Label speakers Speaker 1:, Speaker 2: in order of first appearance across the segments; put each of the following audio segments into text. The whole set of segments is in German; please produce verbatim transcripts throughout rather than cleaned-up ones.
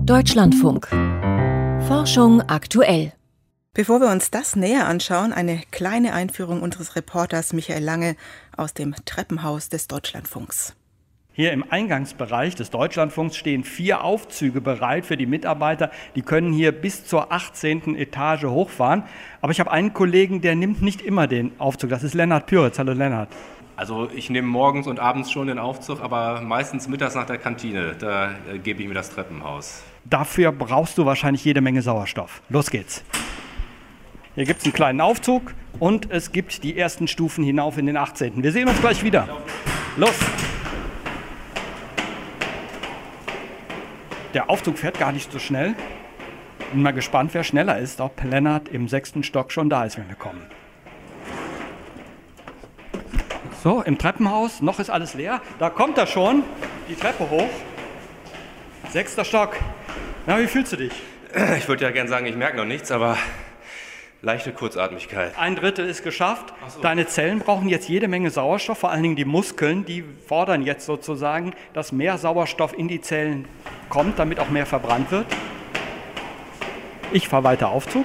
Speaker 1: Deutschlandfunk. Forschung aktuell.
Speaker 2: Bevor wir uns das näher anschauen, eine kleine Einführung unseres Reporters Michael Lange aus dem Treppenhaus des Deutschlandfunks.
Speaker 3: Hier im Eingangsbereich des Deutschlandfunks stehen vier Aufzüge bereit für die Mitarbeiter. Die können hier bis zur achtzehnten Etage hochfahren. Aber ich habe einen Kollegen, der nimmt nicht immer den Aufzug. Das ist Lennart Pyritz. Hallo Lennart.
Speaker 4: Also ich nehme morgens und abends schon den Aufzug, aber meistens mittags nach der Kantine. Da äh, gebe ich mir das Treppenhaus.
Speaker 3: Dafür brauchst du wahrscheinlich jede Menge Sauerstoff. Los geht's. Hier gibt es einen kleinen Aufzug und es gibt die ersten Stufen hinauf in den achtzehnten Wir sehen uns gleich wieder. Los! Der Aufzug fährt gar nicht so schnell. Bin mal gespannt, wer schneller ist, ob Lennart im sechsten Stock schon da ist, wenn wir kommen. So, im Treppenhaus, noch ist alles leer. Da kommt er schon, die Treppe hoch. Sechster Stock. Na, wie fühlst du dich?
Speaker 4: Ich würde ja gerne sagen, ich merke noch nichts, aber leichte Kurzatmigkeit.
Speaker 3: Ein Drittel ist geschafft.
Speaker 4: Ach so.
Speaker 3: Deine Zellen brauchen jetzt jede Menge Sauerstoff, vor allen Dingen die Muskeln, die fordern jetzt sozusagen, dass mehr Sauerstoff in die Zellen kommt, damit auch mehr verbrannt wird. Ich fahre weiter Aufzug.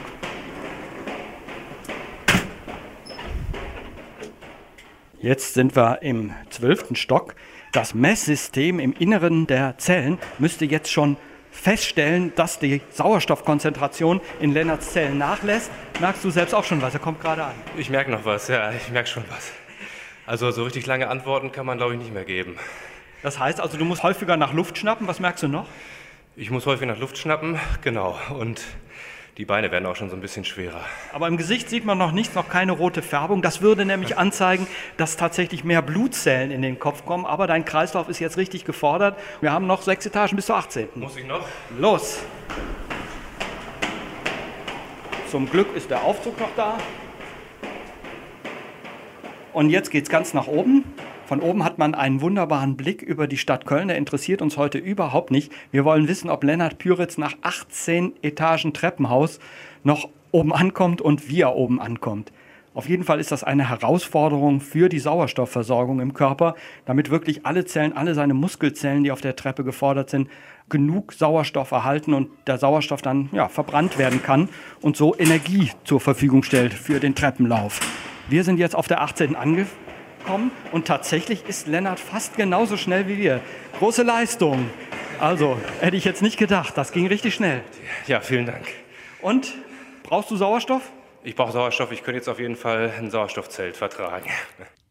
Speaker 3: Jetzt sind wir im zwölften Stock. Das Messsystem im Inneren der Zellen müsste jetzt schon feststellen, dass die Sauerstoffkonzentration in Lennarts Zellen nachlässt. Merkst du selbst auch schon was? Er kommt gerade an.
Speaker 4: Ich merke noch was, ja, ich merke schon was. Also so richtig lange Antworten kann man, glaube ich, nicht mehr geben.
Speaker 3: Das heißt also, du musst häufiger nach Luft schnappen. Was merkst du noch?
Speaker 4: Ich muss häufig nach Luft schnappen, genau. Und die Beine werden auch schon so ein bisschen schwerer.
Speaker 3: Aber im Gesicht sieht man noch nichts, noch keine rote Färbung. Das würde nämlich anzeigen, dass tatsächlich mehr Blutzellen in den Kopf kommen. Aber dein Kreislauf ist jetzt richtig gefordert. Wir haben noch sechs Etagen bis zur achtzehnten
Speaker 4: Muss ich noch?
Speaker 3: Los! Zum Glück ist der Aufzug noch da. Und jetzt geht's ganz nach oben. Von oben hat man einen wunderbaren Blick über die Stadt Köln. Der interessiert uns heute überhaupt nicht. Wir wollen wissen, ob Lennart Pyritz nach achtzehn Etagen Treppenhaus noch oben ankommt und wie er oben ankommt. Auf jeden Fall ist das eine Herausforderung für die Sauerstoffversorgung im Körper, damit wirklich alle Zellen, alle seine Muskelzellen, die auf der Treppe gefordert sind, genug Sauerstoff erhalten und der Sauerstoff dann ja, verbrannt werden kann und so Energie zur Verfügung stellt für den Treppenlauf. Wir sind jetzt auf der achtzehnten angekommen. Und tatsächlich ist Lennart fast genauso schnell wie wir. Große Leistung. Also, hätte ich jetzt nicht gedacht. Das ging richtig schnell.
Speaker 4: Ja, vielen Dank.
Speaker 3: Und, brauchst du Sauerstoff?
Speaker 4: Ich brauche Sauerstoff. Ich könnte jetzt auf jeden Fall ein Sauerstoffzelt vertragen.